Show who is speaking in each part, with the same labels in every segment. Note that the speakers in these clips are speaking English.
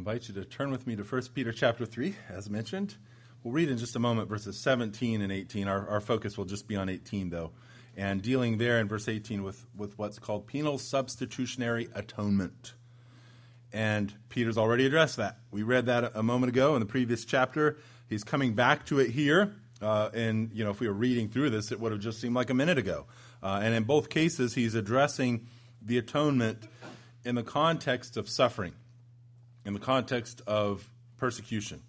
Speaker 1: invite you to turn with me to 1 Peter chapter 3, as mentioned. We'll read in just a moment verses 17 and 18. Our focus will just be on 18, though, and dealing there in verse 18 with what's called penal substitutionary atonement. And Peter's already addressed that. We read that a moment ago in the previous chapter. He's coming back to it here. And, if we were reading through this, it would have just seemed like a minute ago. And in both cases, he's addressing the atonement in the context of suffering, in the context of persecution.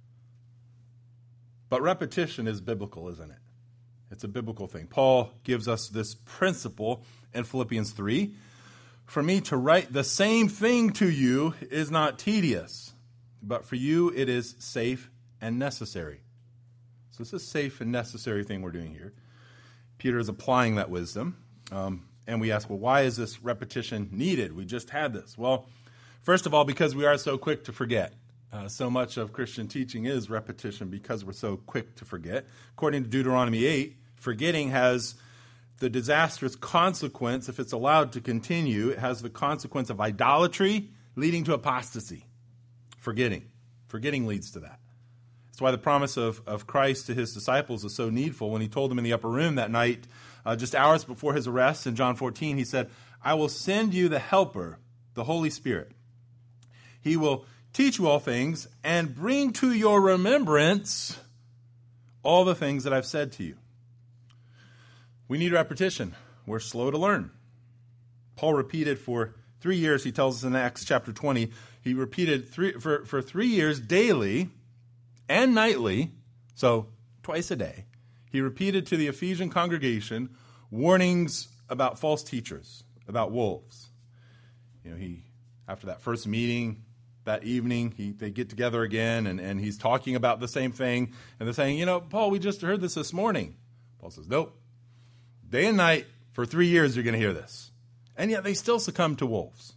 Speaker 1: But repetition is biblical, isn't it? It's a biblical thing. Paul gives us this principle in Philippians 3. For me to write the same thing to you is not tedious, but for you it is safe and necessary. So it's a safe and necessary thing we're doing here. Peter is applying that wisdom. And we ask, well, why is this repetition needed? We just had this. Well, first of all, because we are so quick to forget. So much of Christian teaching is repetition because we're so quick to forget. According to Deuteronomy 8, forgetting has the disastrous consequence, if it's allowed to continue, it has the consequence of idolatry leading to apostasy. Forgetting leads to that. That's why the promise of Christ to his disciples is so needful. When he told them in the upper room that night, just hours before his arrest in John 14, he said, I will send you the Helper, the Holy Spirit. He will teach you all things and bring to your remembrance all the things that I've said to you. We need repetition. We're slow to learn. Paul repeated for 3 years, he tells us in Acts chapter 20, he repeated for 3 years daily and nightly, so twice a day, he repeated to the Ephesian congregation warnings about false teachers, about wolves. After that first meeting that evening, they get together again, and he's talking about the same thing, and they're saying, Paul, we just heard this morning. Paul says, nope. Day and night, for 3 years, you're going to hear this. And yet they still succumb to wolves.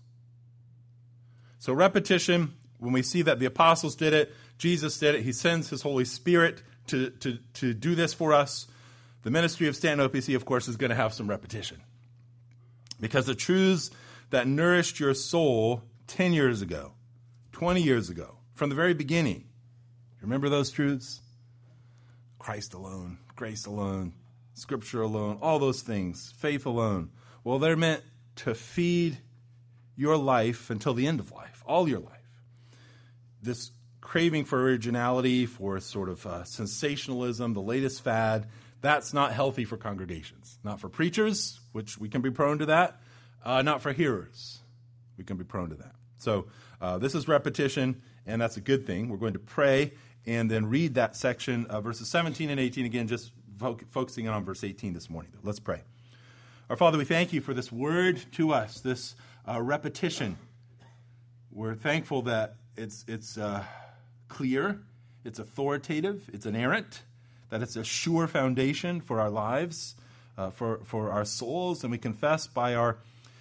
Speaker 1: So repetition, when we see that the apostles did it, Jesus did it, he sends his Holy Spirit to do this for us. The ministry of Stanton OPC, of course, is going to have some repetition. Because the truths that nourished your soul 10 years ago, 20 years ago, from the very beginning, remember those truths? Christ alone, grace alone, Scripture alone, all those things, faith alone. Well, they're meant to feed your life until the end of life, all your life. This craving for originality, for sort of sensationalism, the latest fad, that's not healthy for congregations. Not for preachers, which we can be prone to that. Not for hearers. We can be prone to that. So this is repetition, and that's a good thing. We're going to pray and then read that section, verses 17 and 18, again, just focusing on verse 18 this morning. Let's pray. Our Father, we thank you for this word to us, this repetition. We're thankful that it's clear, it's authoritative, it's inerrant, that it's a sure foundation for our lives, for our souls, and we confess by our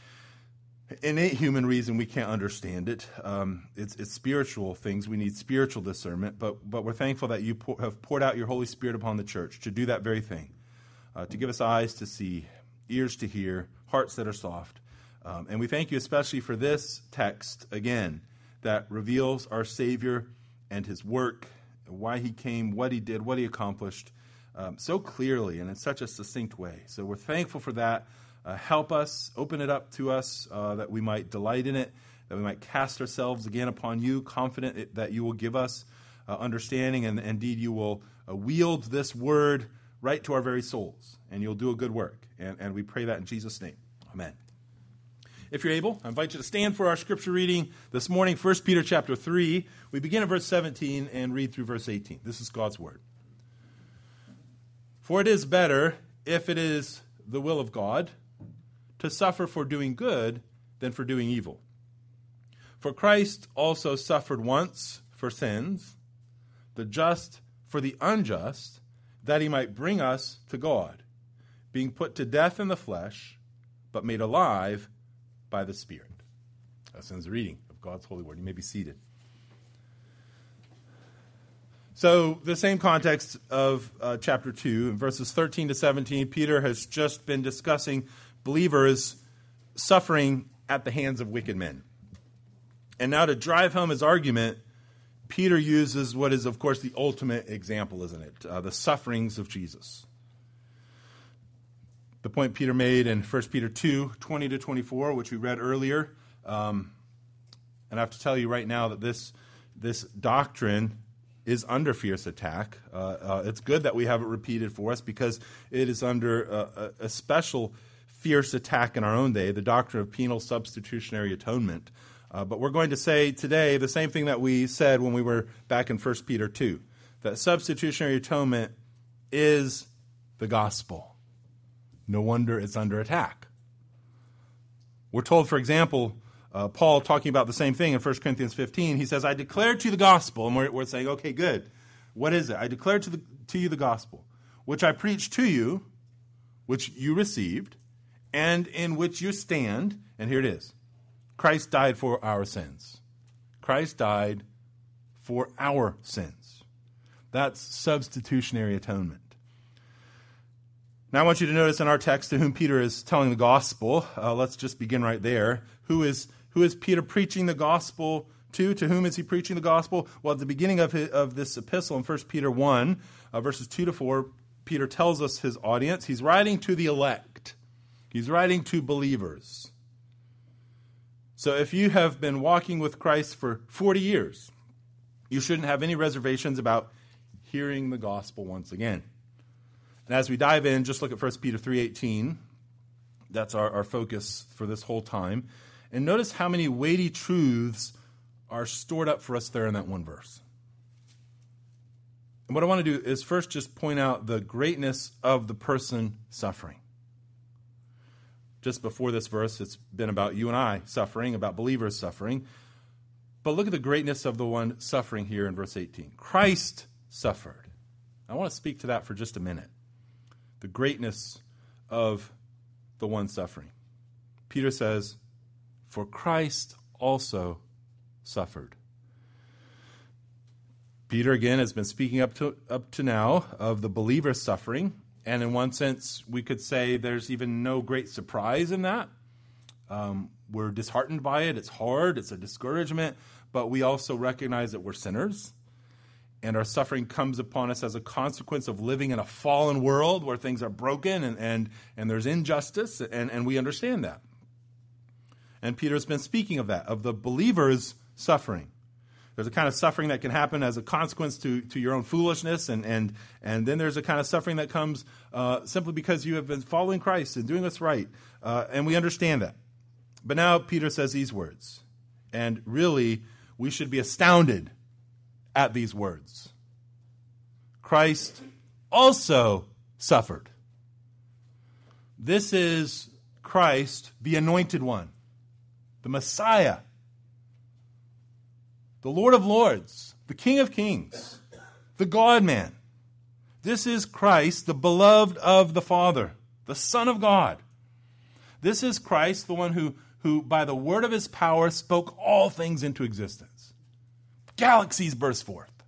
Speaker 1: innate human reason we can't understand it. It's spiritual things. We need spiritual discernment, but we're thankful that you have poured out your Holy Spirit upon the church to do that very thing, to give us eyes to see, ears to hear, hearts that are soft. And we thank you especially for this text, again, that reveals our Savior and his work, why he came, what he did, what he accomplished, so clearly and in such a succinct way. So we're thankful for that. Help us, open it up to us, that we might delight in it, that we might cast ourselves again upon you, confident that you will give us understanding, and indeed you will wield this word right to our very souls, and you'll do a good work. And we pray that in Jesus' name. Amen. If you're able, I invite you to stand for our scripture reading this morning, 1 Peter chapter 3. We begin at verse 17 and read through verse 18. This is God's word. For it is better, if it is the will of God, to suffer for doing good than for doing evil. For Christ also suffered once for sins, the just for the unjust, that he might bring us to God, being put to death in the flesh, but made alive by the Spirit. That ends the reading of God's holy word. You may be seated. So the same context of chapter 2, in verses 13 to 17, Peter has just been discussing believers suffering at the hands of wicked men. And now to drive home his argument, Peter uses what is, of course, the ultimate example, isn't it? The sufferings of Jesus. The point Peter made in 1 Peter 2, 20 to 24, which we read earlier. And I have to tell you right now that this doctrine is under fierce attack. It's good that we have it repeated for us because it is under a special fierce attack in our own day, the doctrine of penal substitutionary atonement. But we're going to say today the same thing that we said when we were back in 1 Peter 2, that substitutionary atonement is the gospel. No wonder it's under attack. We're told, for example, Paul talking about the same thing in 1 Corinthians 15, he says, I declare to you the gospel. And we're saying, okay, good. What is it? I declare to you the gospel, which I preached to you, which you received, and in which you stand. And here it is. Christ died for our sins. Christ died for our sins. That's substitutionary atonement. Now I want you to notice in our text to whom Peter is telling the gospel. Let's just begin right there. Who is Peter preaching the gospel to? To whom is he preaching the gospel? Well, at the beginning of this epistle in 1 Peter 1, verses 2 to 4, Peter tells us his audience. He's writing to the elect. He's writing to believers. So if you have been walking with Christ for 40 years, you shouldn't have any reservations about hearing the gospel once again. And as we dive in, just look at 1 Peter 3:18. That's our focus for this whole time. And notice how many weighty truths are stored up for us there in that one verse. And what I want to do is first just point out the greatness of the person suffering. Just before this verse, it's been about you and I suffering, about believers suffering. But look at the greatness of the one suffering here in verse 18. Christ suffered. I want to speak to that for just a minute. The greatness of the one suffering. Peter says, for Christ also suffered. Peter, again, has been speaking up to now of the believer's suffering. And in one sense, we could say there's even no great surprise in that. We're disheartened by it. It's hard. It's a discouragement. But we also recognize that we're sinners. And our suffering comes upon us as a consequence of living in a fallen world where things are broken and there's injustice. And we understand that. And Peter's been speaking of that, of the believer's suffering. There's a kind of suffering that can happen as a consequence to your own foolishness, and then there's a kind of suffering that comes simply because you have been following Christ and doing what's right, and we understand that. But now Peter says these words, and really we should be astounded at these words. Christ also suffered. This is Christ, the anointed one, the Messiah, the Lord of Lords, the King of Kings, the God-man. This is Christ, the beloved of the Father, the Son of God. This is Christ, the one who by the word of his power spoke all things into existence. Galaxies burst forth.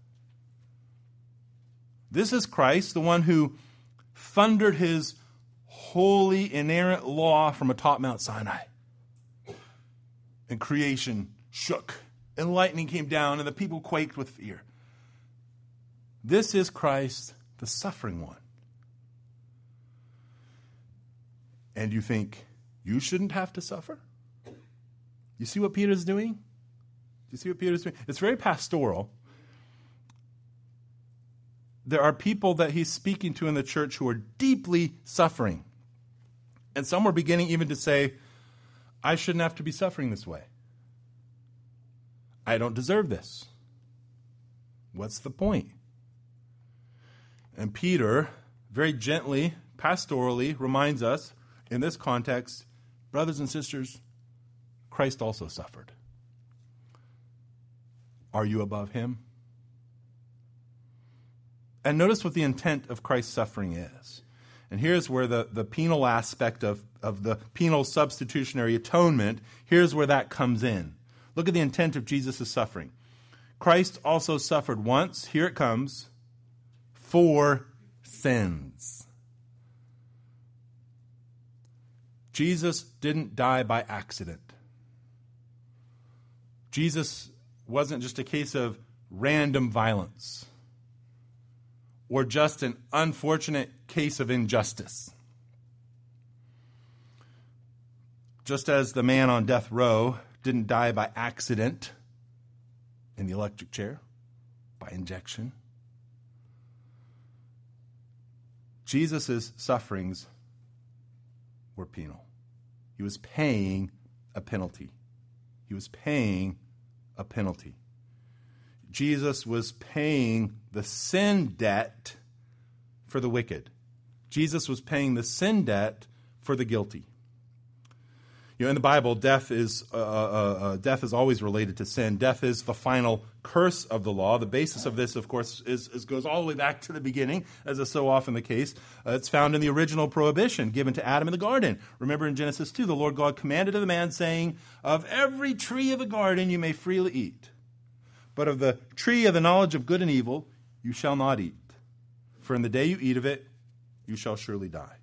Speaker 1: This is Christ, the one who thundered his holy, inerrant law from atop Mount Sinai. And creation shook. And lightning came down, and the people quaked with fear. This is Christ, the suffering one. And you think, you shouldn't have to suffer? You see what Peter's doing? Do you see what Peter's doing? It's very pastoral. There are people that he's speaking to in the church who are deeply suffering. And some are beginning even to say, I shouldn't have to be suffering this way. I don't deserve this. What's the point? And Peter, very gently, pastorally, reminds us, in this context, brothers and sisters, Christ also suffered. Are you above him? And notice what the intent of Christ's suffering is. And here's where the penal aspect of the penal substitutionary atonement, here's where that comes in. Look at the intent of Jesus' suffering. Christ also suffered once, here it comes, for sins. Jesus didn't die by accident. Jesus wasn't just a case of random violence or just an unfortunate case of injustice. Just as the man on death row didn't die by accident in the electric chair, by injection, Jesus' sufferings were penal. He was paying a penalty. He was paying a penalty. Jesus was paying the sin debt for the wicked. Jesus was paying the sin debt for the guilty. In the Bible, death is always related to sin. Death is the final curse of the law. The basis of this, of course, goes all the way back to the beginning, as is so often the case. It's found in the original prohibition given to Adam in the garden. Remember in Genesis 2, the Lord God commanded to the man, saying, "Of every tree of the garden you may freely eat, but of the tree of the knowledge of good and evil you shall not eat. For in the day you eat of it, you shall surely die."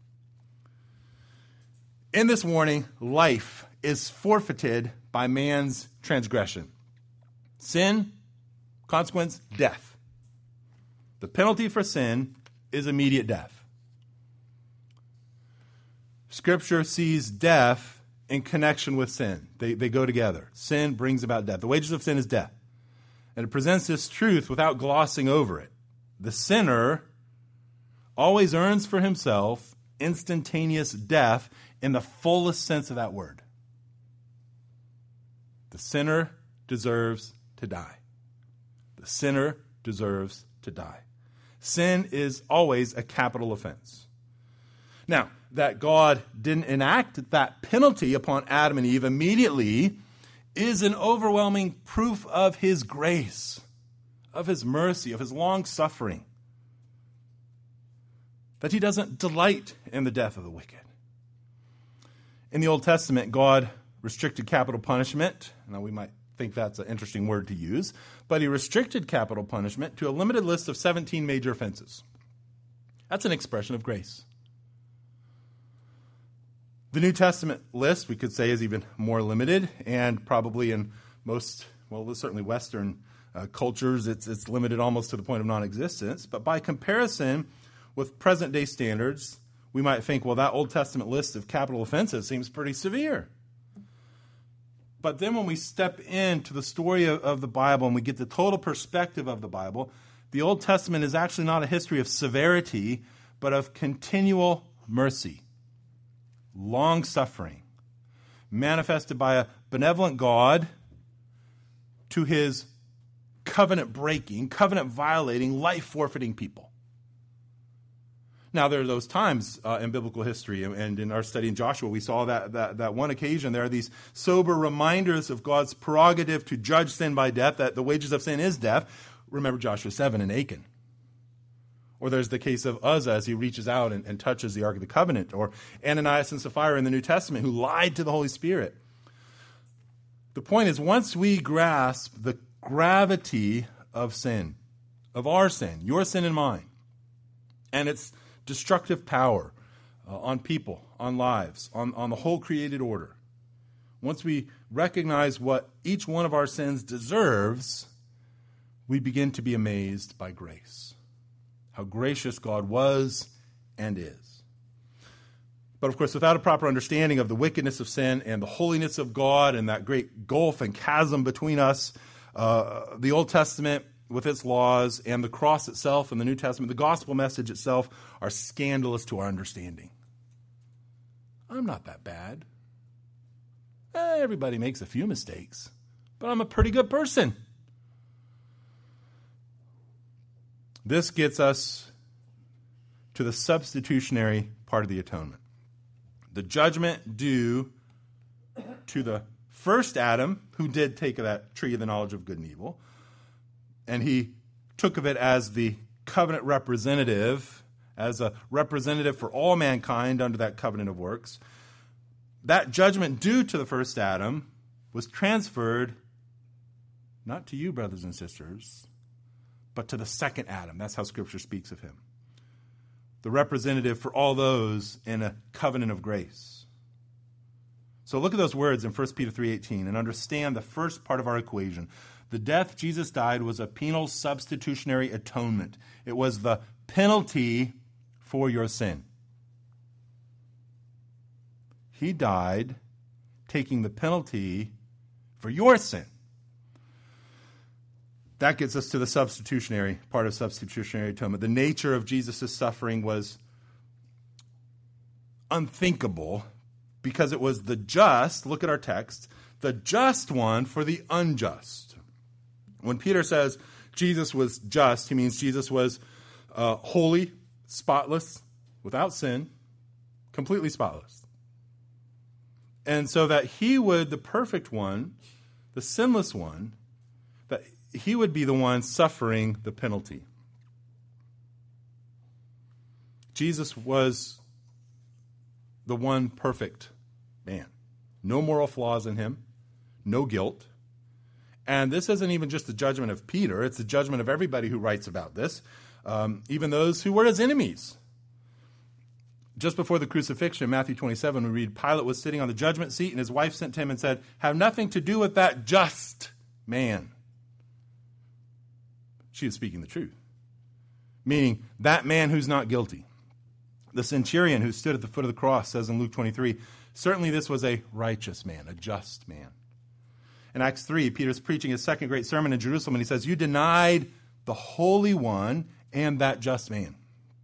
Speaker 1: In this warning, life is forfeited by man's transgression. Sin, consequence, death. The penalty for sin is immediate death. Scripture sees death in connection with sin. They go together. Sin brings about death. The wages of sin is death. And it presents this truth without glossing over it. The sinner always earns for himself instantaneous death in the fullest sense of that word. The sinner deserves to die. The sinner deserves to die. Sin is always a capital offense. Now, that God didn't enact that penalty upon Adam and Eve immediately is an overwhelming proof of his grace, of his mercy, of his long suffering. That he doesn't delight in the death of the wicked. In the Old Testament, God restricted capital punishment. Now, we might think that's an interesting word to use, but he restricted capital punishment to a limited list of 17 major offenses. That's an expression of grace. The New Testament list, we could say, is even more limited, and probably in most, well, certainly Western cultures, it's limited almost to the point of non-existence. But by comparison with present-day standards, we might think, well, that Old Testament list of capital offenses seems pretty severe. But then when we step into the story of the Bible and we get the total perspective of the Bible, the Old Testament is actually not a history of severity, but of continual mercy, long-suffering, manifested by a benevolent God to his covenant-breaking, covenant-violating, life-forfeiting people. Now, there are those times in biblical history, and in our study in Joshua, we saw that one occasion. There are these sober reminders of God's prerogative to judge sin by death, that the wages of sin is death. Remember Joshua 7 and Achan. Or there's the case of Uzzah as he reaches out and touches the Ark of the Covenant, or Ananias and Sapphira in the New Testament who lied to the Holy Spirit. The point is, once we grasp the gravity of sin, of our sin, your sin and mine, and its destructive power on people, on lives, on the whole created order. Once we recognize what each one of our sins deserves, we begin to be amazed by grace. How gracious God was and is. But of course, without a proper understanding of the wickedness of sin and the holiness of God and that great gulf and chasm between us, the Old Testament with its laws and the cross itself and the New Testament, the gospel message itself, are scandalous to our understanding. I'm not that bad. Everybody makes a few mistakes, but I'm a pretty good person. This gets us to the substitutionary part of the atonement. The judgment due to the first Adam, who did take of that tree of the knowledge of good and evil, and he took of it as the covenant representative, as a representative for all mankind under that covenant of works. That judgment due to the first Adam was transferred not to you, brothers and sisters, but to the second Adam. That's how Scripture speaks of him. The representative for all those in a covenant of grace. So look at those words in 1 Peter 3:18 and understand the first part of our equation. The death Jesus died was a penal substitutionary atonement. It was the penalty for your sin. He died taking the penalty for your sin. That gets us to the substitutionary part of substitutionary atonement. The nature of Jesus' suffering was unthinkable because it was the just, look at our text, the just one for the unjust. When Peter says Jesus was just, he means Jesus was holy, spotless, without sin, completely spotless. And so that he would, the perfect one, the sinless one, that he would be the one suffering the penalty. Jesus was the one perfect man. No moral flaws in him, no guilt. And this isn't even just the judgment of Peter, it's the judgment of everybody who writes about this, even those who were his enemies. Just before the crucifixion, in Matthew 27, we read, Pilate was sitting on the judgment seat, and his wife sent to him and said, have nothing to do with that just man. She is speaking the truth, meaning that man who's not guilty. The centurion who stood at the foot of the cross says in Luke 23, certainly this was a righteous man, a just man. In Acts 3, Peter's preaching his second great sermon in Jerusalem, and he says, you denied the Holy One and that just man.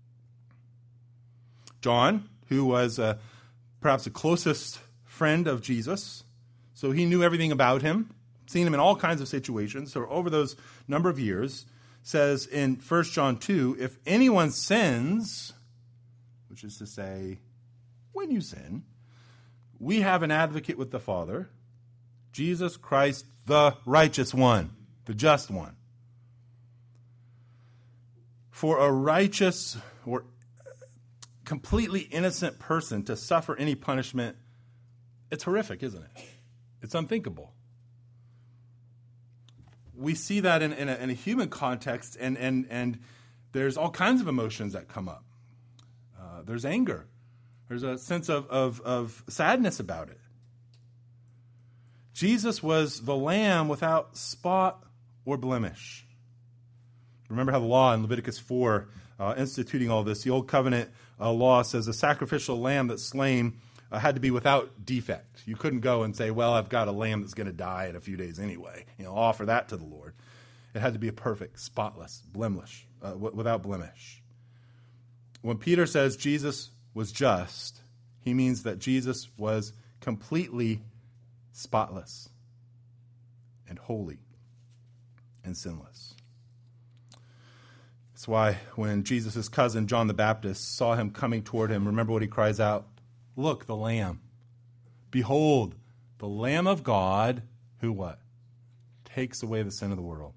Speaker 1: John, who was perhaps the closest friend of Jesus, so he knew everything about him, seen him in all kinds of situations, so over those number of years, says in 1 John 2, if anyone sins, which is to say, when you sin, we have an advocate with the Father, Jesus Christ, the righteous one, the just one. For a righteous or completely innocent person to suffer any punishment, it's horrific, isn't it? It's unthinkable. We see that in a human context, and there's all kinds of emotions that come up. There's anger. There's a sense of sadness about it. Jesus was the lamb without spot or blemish. Remember how the law in Leviticus 4, instituting all this, the Old Covenant law says a sacrificial lamb that's slain had to be without defect. You couldn't go and say, well, I've got a lamb that's going to die in a few days anyway. Offer that to the Lord. It had to be a perfect, spotless, blemish, without blemish. When Peter says Jesus was just, he means that Jesus was completely spotless and holy and sinless. That's why when Jesus' cousin, John the Baptist, saw him coming toward him, remember what he cries out? Look, the Lamb. Behold, the Lamb of God, who what? Takes away the sin of the world.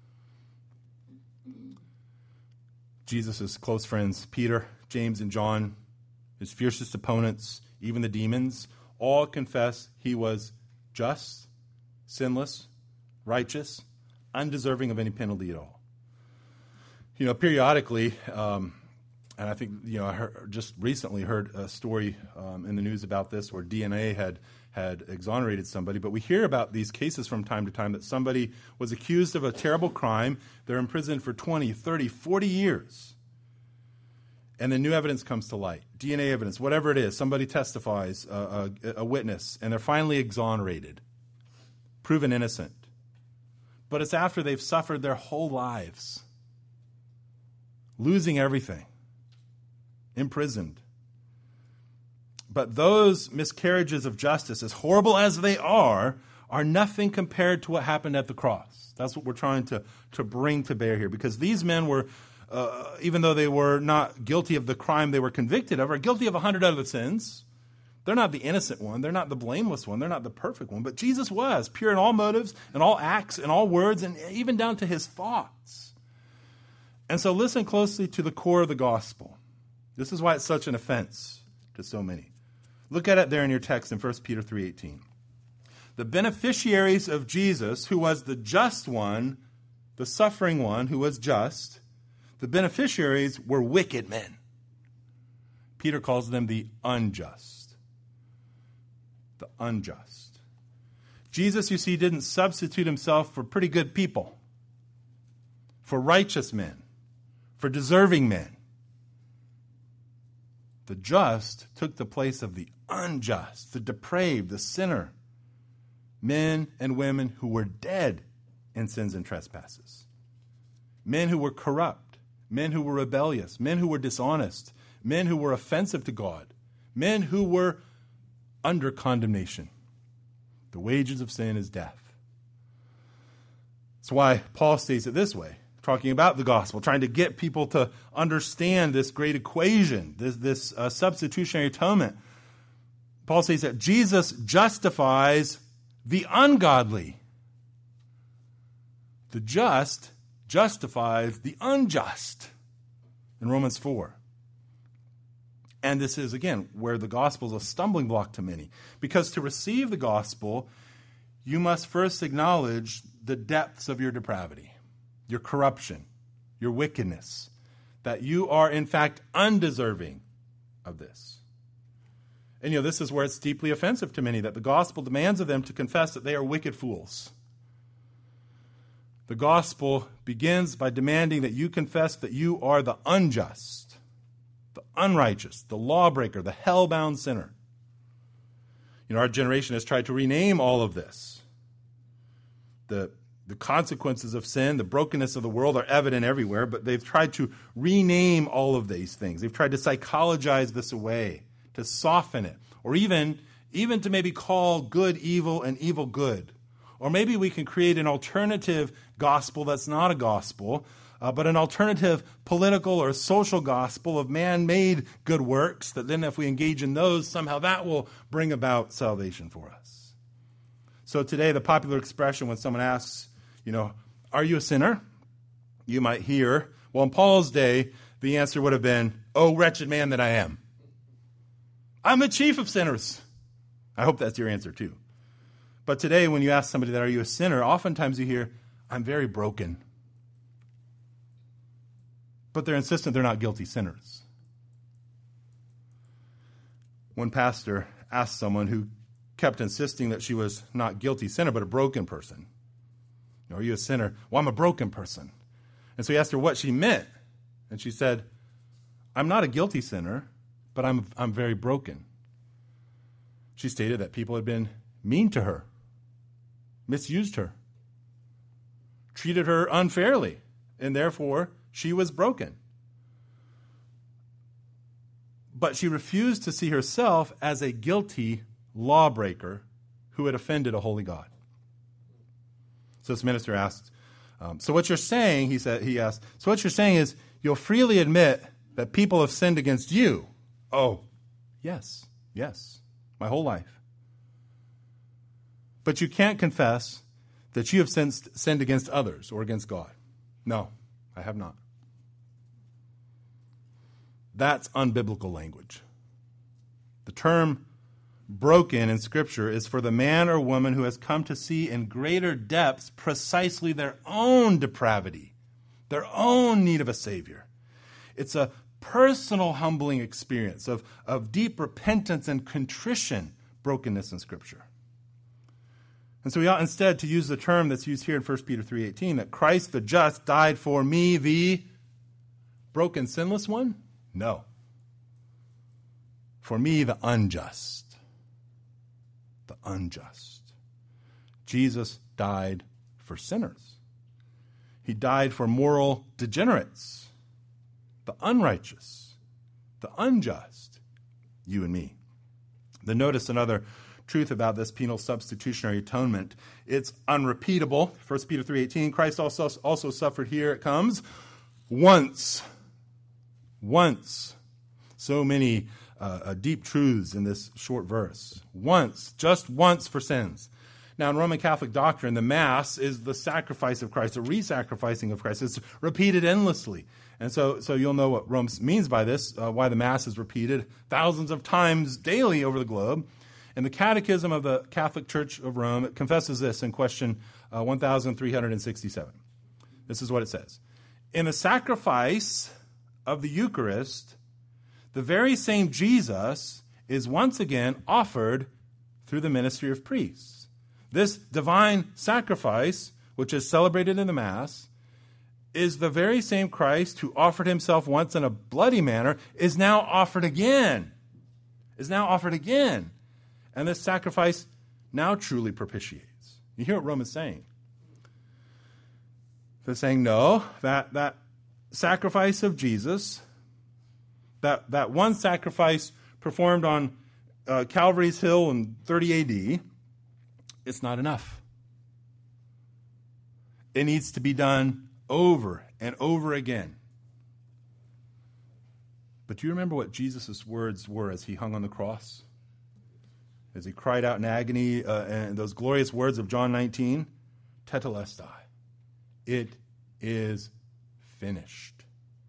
Speaker 1: Jesus' close friends, Peter, James, and John, his fiercest opponents, even the demons, all confess he was just, sinless, righteous, undeserving of any penalty at all. Periodically, and I think, I just recently heard a story in the news about this where DNA had exonerated somebody, but we hear about these cases from time to time that somebody was accused of a terrible crime, they're imprisoned for 20, 30, 40 years, and then new evidence comes to light, DNA evidence, whatever it is, somebody testifies, a witness, and they're finally exonerated, proven innocent. But it's after they've suffered their whole lives, losing everything, imprisoned. But those miscarriages of justice, as horrible as they are nothing compared to what happened at the cross. That's what we're trying to bring to bear here. Because these men were, even though they were not guilty of the crime they were convicted of, are guilty of 100 other sins. They're not the innocent one. They're not the blameless one. They're not the perfect one. But Jesus was pure in all motives, in all acts, in all words, and even down to his thoughts. And so listen closely to the core of the gospel. This is why it's such an offense to so many. Look at it there in your text in 1 Peter 3:18. The beneficiaries of Jesus, who was the just one, the suffering one who was just, the beneficiaries were wicked men. Peter calls them the unjust. the unjust. Jesus, you see, didn't substitute himself for pretty good people, for righteous men, for deserving men. The just took the place of the unjust, the depraved, the sinner, men and women who were dead in sins and trespasses, men who were corrupt, men who were rebellious, men who were dishonest, men who were offensive to God, men who were under condemnation. The wages of sin is death. That's why Paul states it this way, talking about the gospel, trying to get people to understand this great equation, this substitutionary atonement. Paul says that Jesus justifies the ungodly. The just justifies the unjust in Romans 4. And this is, again, where the gospel is a stumbling block to many. Because to receive the gospel, you must first acknowledge the depths of your depravity, your corruption, your wickedness, that you are, in fact, undeserving of this. And, this is where it's deeply offensive to many, that the gospel demands of them to confess that they are wicked fools. The gospel begins by demanding that you confess that you are the unjust, the unrighteous, the lawbreaker, the hell-bound sinner. Our generation has tried to rename all of this. The consequences of sin, the brokenness of the world are evident everywhere, but they've tried to rename all of these things. They've tried to psychologize this away, to soften it, or even to maybe call good evil and evil good. Or maybe we can create an alternative gospel that's not a gospel, but an alternative political or social gospel of man-made good works, that then if we engage in those, somehow that will bring about salvation for us. So today, the popular expression when someone asks, are you a sinner? You might hear, well, in Paul's day, the answer would have been, oh, wretched man that I am. I'm the chief of sinners. I hope that's your answer too. But today, when you ask somebody that, are you a sinner? Oftentimes you hear, I'm very broken. But they're insistent they're not guilty sinners. One pastor asked someone who kept insisting that she was not guilty sinner, but a broken person. Are you a sinner? Well, I'm a broken person. And so he asked her what she meant. And she said, I'm not a guilty sinner, but I'm very broken. She stated that people had been mean to her, misused her, treated her unfairly, and therefore she was broken. But she refused to see herself as a guilty lawbreaker who had offended a holy God. So this minister asked, so what you're saying, he asked, so what you're saying is you'll freely admit that people have sinned against you. Oh, yes, my whole life. But you can't confess that you have sinned against others or against God. No, I have not. That's unbiblical language. The term broken in Scripture is for the man or woman who has come to see in greater depths precisely their own depravity, their own need of a Savior. It's a personal humbling experience of deep repentance and contrition, brokenness in Scripture. And so we ought instead to use the term that's used here in 1 Peter 3:18, that Christ the just died for me, the broken, sinless one? No. For me, the unjust. The unjust. Jesus died for sinners. He died for moral degenerates, the unrighteous, the unjust, you and me. Then notice another truth about this penal substitutionary atonement. It's unrepeatable. 1 Peter 3:18, Christ also suffered, here it comes, once. So many deep truths in this short verse. Once, just once for sins. Now, in Roman Catholic doctrine, the Mass is the sacrifice of Christ, the re-sacrificing of Christ. It's repeated endlessly. And so you'll know what Rome means by this, why the Mass is repeated thousands of times daily over the globe. And the Catechism of the Catholic Church of Rome confesses this in question 1367. This is what it says. In the sacrifice of the Eucharist, the very same Jesus is once again offered through the ministry of priests. This divine sacrifice, which is celebrated in the Mass, is the very same Christ who offered himself once in a bloody manner, is now offered again. And this sacrifice now truly propitiates. You hear what Rome is saying? They're saying, no, that sacrifice of Jesus, that one sacrifice performed on Calvary's Hill in 30 AD, it's not enough. It needs to be done over and over again. But do you remember what Jesus' words were as he hung on the cross? As he cried out in agony, and those glorious words of John 19, Tetelestai, it is finished.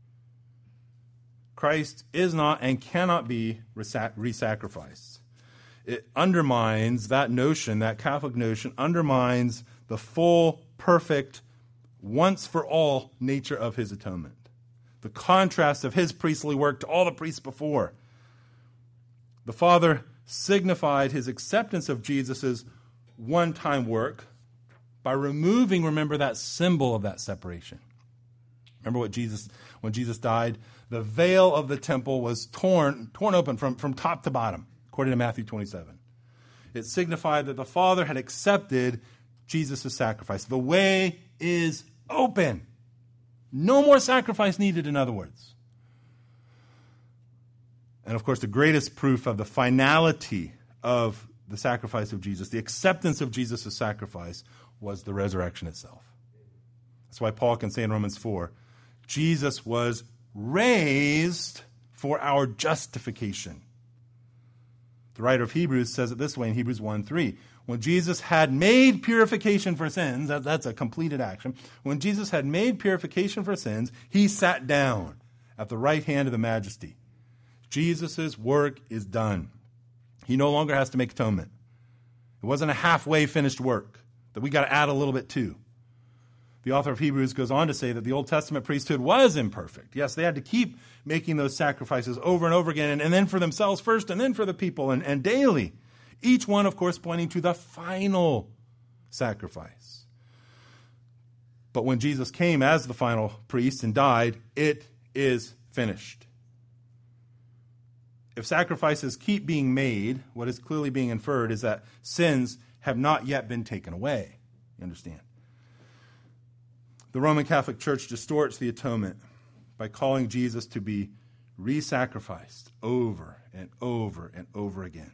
Speaker 1: Christ is not and cannot be re-sacrificed. It undermines that notion, that Catholic notion, undermines the full, perfect, once-for-all nature of his atonement. The contrast of his priestly work to all the priests before. The Father signified his acceptance of Jesus' one-time work by removing, remember, that symbol of that separation. Remember when Jesus died, the veil of the temple was torn open from top to bottom, according to Matthew 27. It signified that the Father had accepted Jesus' sacrifice. The way is open. No more sacrifice needed, in other words. And of course, the greatest proof of the finality of the sacrifice of Jesus, the acceptance of Jesus' sacrifice, was the resurrection itself. That's why Paul can say in Romans 4, Jesus was raised for our justification. The writer of Hebrews says it this way in Hebrews 1:3. When Jesus had made purification for sins, that's a completed action. When Jesus had made purification for sins, he sat down at the right hand of the Majesty. Jesus' work is done. He no longer has to make atonement. It wasn't a halfway finished work that we got to add a little bit to. The author of Hebrews goes on to say that the Old Testament priesthood was imperfect. Yes, they had to keep making those sacrifices over and over again, and then for themselves first, and then for the people, and daily. Each one, of course, pointing to the final sacrifice. But when Jesus came as the final priest and died, it is finished. If sacrifices keep being made, what is clearly being inferred is that sins have not yet been taken away. You understand? The Roman Catholic Church distorts the atonement by calling Jesus to be re-sacrificed over and over and over again.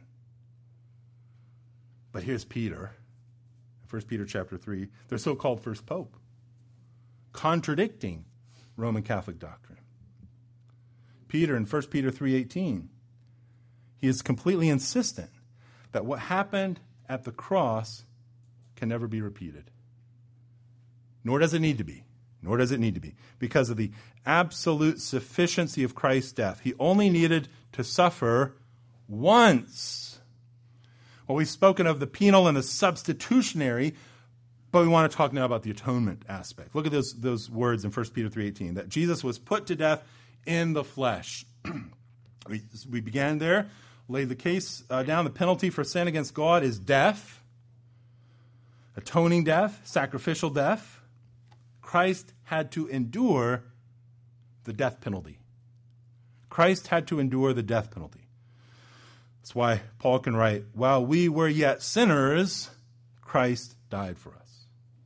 Speaker 1: But here's Peter, 1 Peter chapter 3, their so-called first pope, contradicting Roman Catholic doctrine. Peter in 1 Peter 3:18, he is completely insistent that what happened at the cross can never be repeated. Nor does it need to be. Because of the absolute sufficiency of Christ's death. He only needed to suffer once. Well, we've spoken of the penal and the substitutionary, but we want to talk now about the atonement aspect. Look at those words in 1 Peter 3:18, that Jesus was put to death in the flesh. We began there, laid the case down. The penalty for sin against God is death, atoning death, sacrificial death. Christ had to endure the death penalty. Christ had to endure the death penalty. That's why Paul can write, while we were yet sinners, Christ died for us.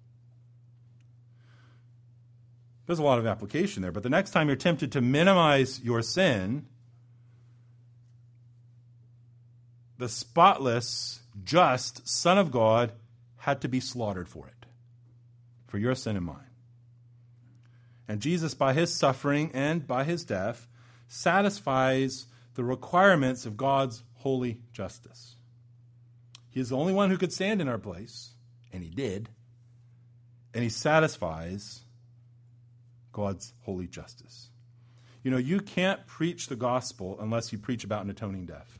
Speaker 1: There's a lot of application there, but the next time you're tempted to minimize your sin, the spotless, just Son of God had to be slaughtered for it, for your sin and mine. And Jesus, by his suffering and by his death, satisfies the requirements of God's holy justice. He is the only one who could stand in our place, and he did, and he satisfies God's holy justice. You know, you can't preach the gospel unless you preach about an atoning death.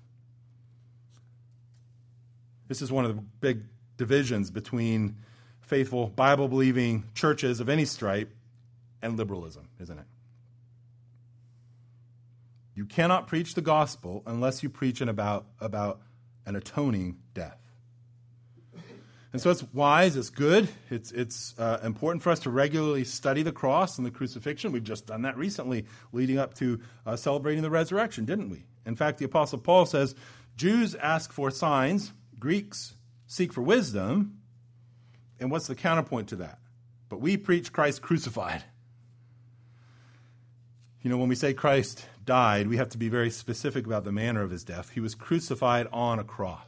Speaker 1: This is one of the big divisions between faithful, Bible-believing churches of any stripe and liberalism, isn't it? You cannot preach the gospel unless you preach about an atoning death. And so it's wise, it's good, it's important for us to regularly study the cross and the crucifixion. We've just done that recently, leading up to celebrating the resurrection, didn't we? In fact, the Apostle Paul says, Jews ask for signs, Greeks seek for wisdom, and what's the counterpoint to that? But we preach Christ crucified. You know, when we say Christ died, we have to be very specific about the manner of his death. He was crucified on a cross.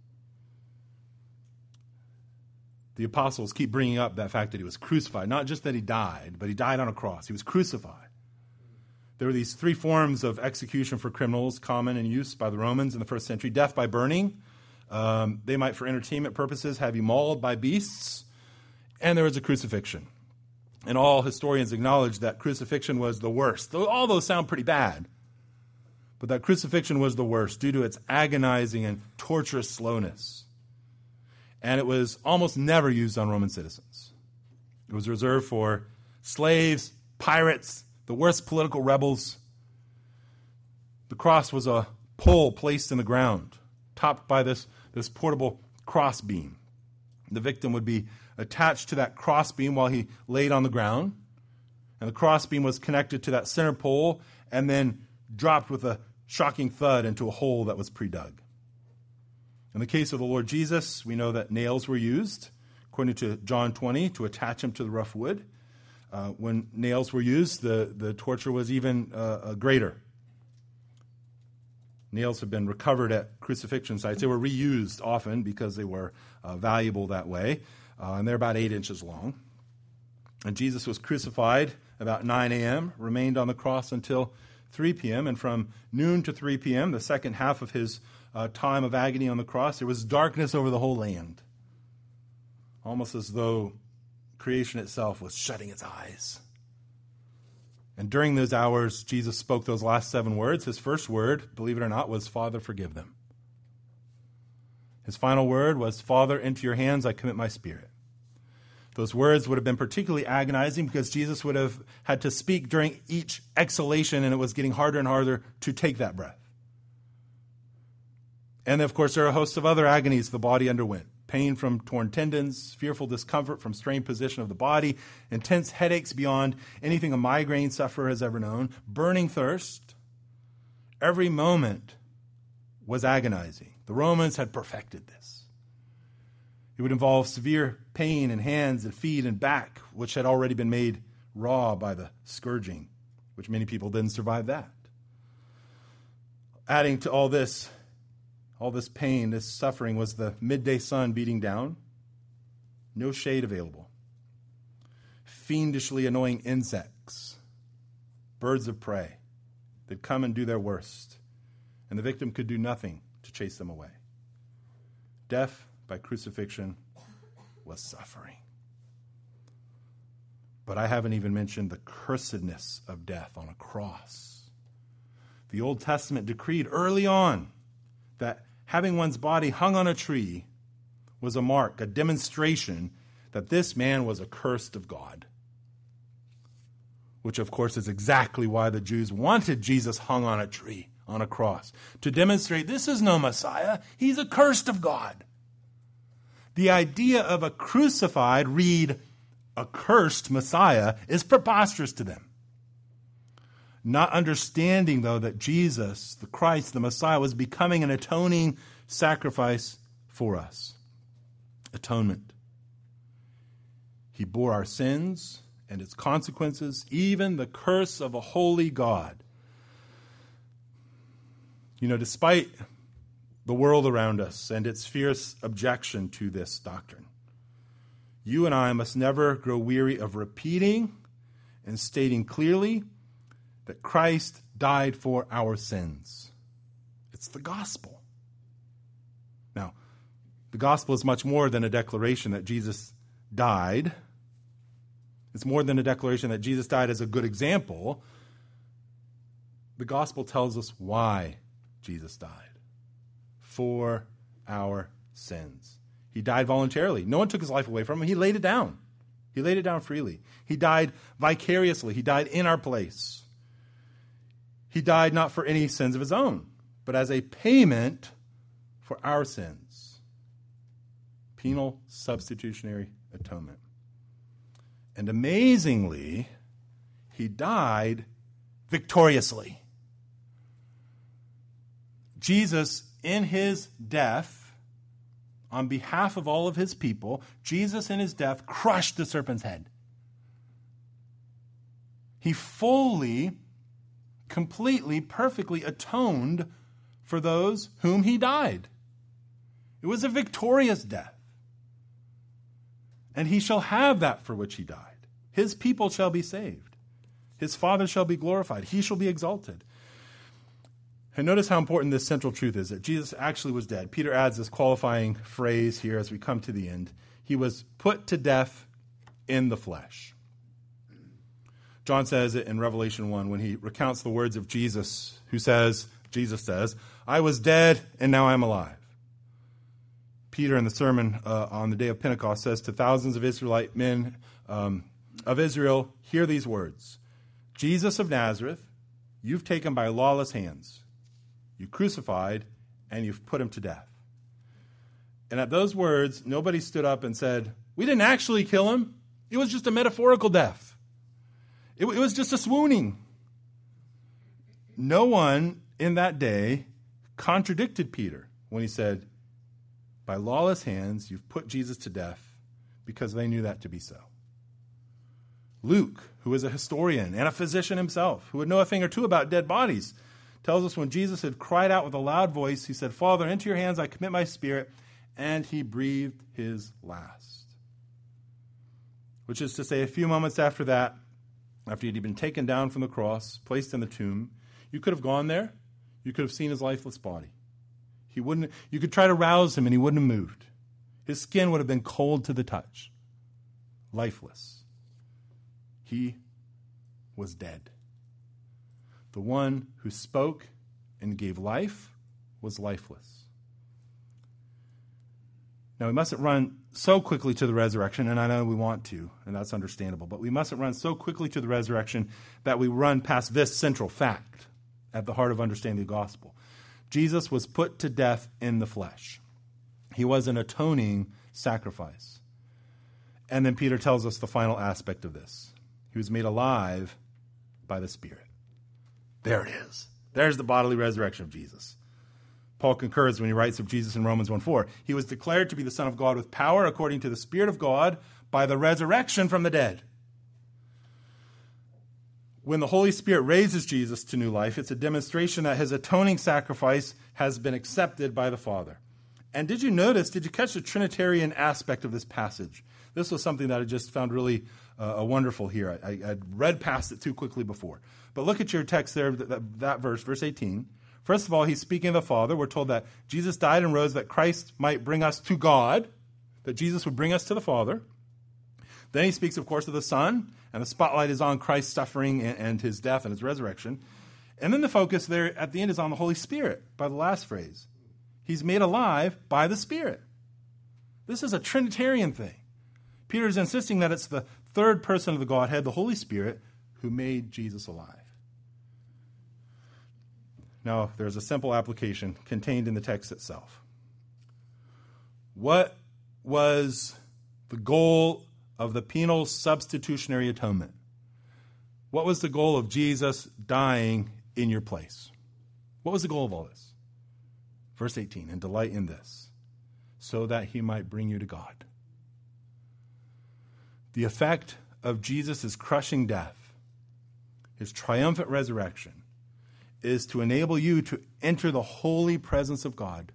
Speaker 1: The apostles keep bringing up that fact that he was crucified. Not just that he died, but he died on a cross. He was crucified. There were these three forms of execution for criminals common in use by the Romans in the first century. Death by burning. They might, for entertainment purposes, have you mauled by beasts. And there was a crucifixion. And all historians acknowledge that crucifixion was the worst. All those sound pretty bad. But that crucifixion was the worst due to its agonizing and torturous slowness. And it was almost never used on Roman citizens. It was reserved for slaves, pirates, the worst political rebels. The cross was a pole placed in the ground, topped by this portable cross beam. The victim would be attached to that cross beam while he laid on the ground. And the cross beam was connected to that center pole and then dropped with a shocking thud into a hole that was pre-dug. In the case of the Lord Jesus, we know that nails were used, according to John 20, to attach him to the rough wood. When nails were used, the torture was even greater. Nails have been recovered at crucifixion sites. They were reused often because they were valuable that way, and they're about 8 inches long. And Jesus was crucified about 9 a.m., remained on the cross until 3 p.m., and from noon to 3 p.m., the second half of his time of agony on the cross, there was darkness over the whole land, almost as though creation itself was shutting its eyes. And during those hours, Jesus spoke those last 7 words. His first word, believe it or not, was, Father, forgive them. His final word was, Father, into your hands I commit my spirit. Those words would have been particularly agonizing because Jesus would have had to speak during each exhalation, and it was getting harder and harder to take that breath. And, of course, there are a host of other agonies the body underwent. Pain from torn tendons, fearful discomfort from strained position of the body, intense headaches beyond anything a migraine sufferer has ever known, burning thirst. Every moment was agonizing. The Romans had perfected this. It would involve severe pain in hands and feet and back, which had already been made raw by the scourging, which many people didn't survive that. Adding to all this pain, this suffering, was the midday sun beating down. No shade available. Fiendishly annoying insects, birds of prey, that come and do their worst, and the victim could do nothing to chase them away. Death by crucifixion was suffering. But I haven't even mentioned the cursedness of death on a cross. The Old Testament decreed early on that having one's body hung on a tree was a mark, a demonstration that this man was accursed of God. Which, of course, is exactly why the Jews wanted Jesus hung on a tree, on a cross, to demonstrate this is no Messiah, he's accursed of God. The idea of a crucified, read, accursed Messiah is preposterous to them. Not understanding, though, that Jesus, the Christ, the Messiah, was becoming an atoning sacrifice for us. Atonement. He bore our sins and its consequences, even the curse of a holy God. You know, despite the world around us and its fierce objection to this doctrine, you and I must never grow weary of repeating and stating clearly that Christ died for our sins. It's the gospel. Now, the gospel is much more than a declaration that Jesus died. It's more than a declaration that Jesus died as a good example. The gospel tells us why Jesus died. For our sins. He died voluntarily. No one took his life away from him. He laid it down. He laid it down freely. He died vicariously. He died in our place. He died not for any sins of his own, but as a payment for our sins. Penal substitutionary atonement. And amazingly, he died victoriously. Jesus, in his death, on behalf of all of his people, Jesus in his death crushed the serpent's head. He fully, completely, perfectly atoned for those whom he died. It was a victorious death. And he shall have that for which he died. His people shall be saved. His Father shall be glorified. He shall be exalted. And notice how important this central truth is, that Jesus actually was dead. Peter adds this qualifying phrase here as we come to the end. He was put to death in the flesh. John says it in Revelation 1 when he recounts the words of Jesus, Jesus says, I was dead and now I am alive. Peter in the sermon on the day of Pentecost says to thousands of Israelite men of Israel, hear these words. Jesus of Nazareth, you've taken by lawless hands. You crucified and you've put him to death. And at those words, nobody stood up and said, we didn't actually kill him. It was just a metaphorical death. It was just a swooning. No one in that day contradicted Peter when he said, by lawless hands, you've put Jesus to death, because they knew that to be so. Luke, who is a historian and a physician himself, who would know a thing or two about dead bodies, tells us when Jesus had cried out with a loud voice, he said, Father, into your hands I commit my spirit, and he breathed his last. Which is to say, a few moments after that, after he'd been taken down from the cross, placed in the tomb, you could have gone there, you could have seen his lifeless body. You could try to rouse him and he wouldn't have moved. His skin would have been cold to the touch. Lifeless. He was dead. The one who spoke and gave life was lifeless. Now, we mustn't run so quickly to the resurrection, and I know we want to, and that's understandable, but we mustn't run so quickly to the resurrection that we run past this central fact at the heart of understanding the gospel. Jesus was put to death in the flesh. He was an atoning sacrifice. And then Peter tells us the final aspect of this. He was made alive by the Spirit. There it is. There's the bodily resurrection of Jesus. Paul concurs when he writes of Jesus in Romans 1:4. He was declared to be the Son of God with power according to the Spirit of God by the resurrection from the dead. When the Holy Spirit raises Jesus to new life, it's a demonstration that his atoning sacrifice has been accepted by the Father. And did you catch the Trinitarian aspect of this passage? This was something that I just found really wonderful here. I'd read past it too quickly before. But look at your text there, that verse 18. First of all, he's speaking of the Father. We're told that Jesus died and rose that Christ might bring us to God, that Jesus would bring us to the Father. Then he speaks, of course, of the Son, and the spotlight is on Christ's suffering and his death and his resurrection. And then the focus there at the end is on the Holy Spirit by the last phrase. He's made alive by the Spirit. This is a Trinitarian thing. Peter is insisting that it's the third person of the Godhead, the Holy Spirit, who made Jesus alive. Now, there's a simple application contained in the text itself. What was the goal of the penal substitutionary atonement? What was the goal of Jesus dying in your place? What was the goal of all this? Verse 18, and delight in this, so that he might bring you to God. The effect of Jesus' crushing death, his triumphant resurrection, is to enable you to enter the holy presence of God.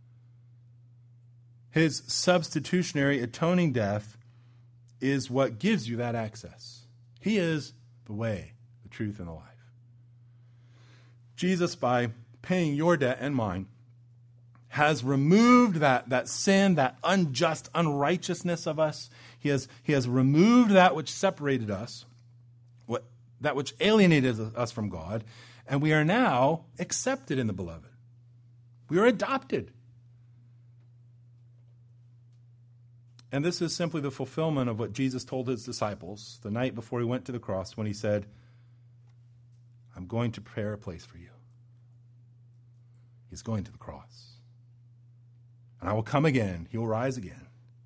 Speaker 1: His substitutionary atoning death is what gives you that access. He is the way, the truth, and the life. Jesus, by paying your debt and mine, has removed that sin, that unjust unrighteousness of us. He has removed that which separated us, that which alienated us from God, and we are now accepted in the Beloved. We are adopted. And this is simply the fulfillment of what Jesus told his disciples the night before he went to the cross when he said, I'm going to prepare a place for you. He's going to the cross. And I will come again. He will rise again.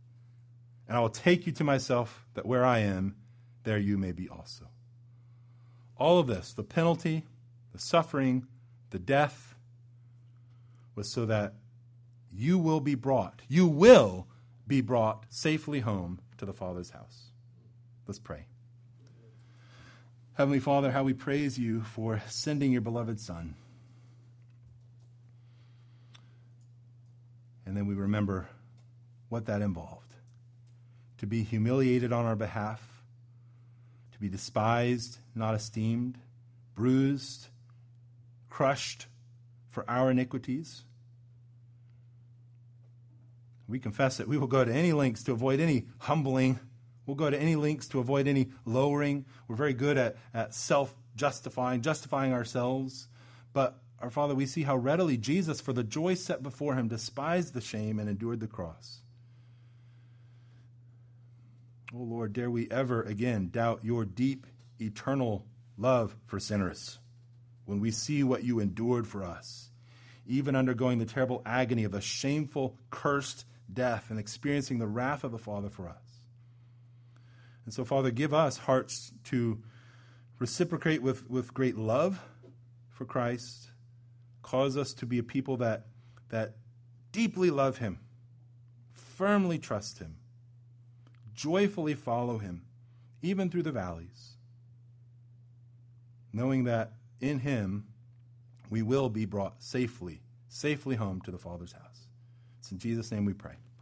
Speaker 1: And I will take you to myself, that where I am, there you may be also. All of this, the penalty, the suffering, the death, was so that you will be brought safely home to the Father's house. Let's pray. Heavenly Father, how we praise you for sending your beloved Son. And then we remember what that involved. To be humiliated on our behalf, to be despised, not esteemed, bruised, crushed for our iniquities. We confess that we will go to any lengths to avoid any humbling. We'll go to any lengths to avoid any lowering. We're very good at justifying ourselves. But, our Father, we see how readily Jesus, for the joy set before him, despised the shame and endured the cross. Oh, Lord, dare we ever again doubt your deep, eternal love for sinners when we see what you endured for us, even undergoing the terrible agony of a shameful, cursed death and experiencing the wrath of the Father for us. And so, Father, give us hearts to reciprocate with great love for Christ. Cause us to be a people that deeply love him, firmly trust him, joyfully follow him, even through the valleys, knowing that in him we will be brought safely home to the Father's house. It's in Jesus' name we pray.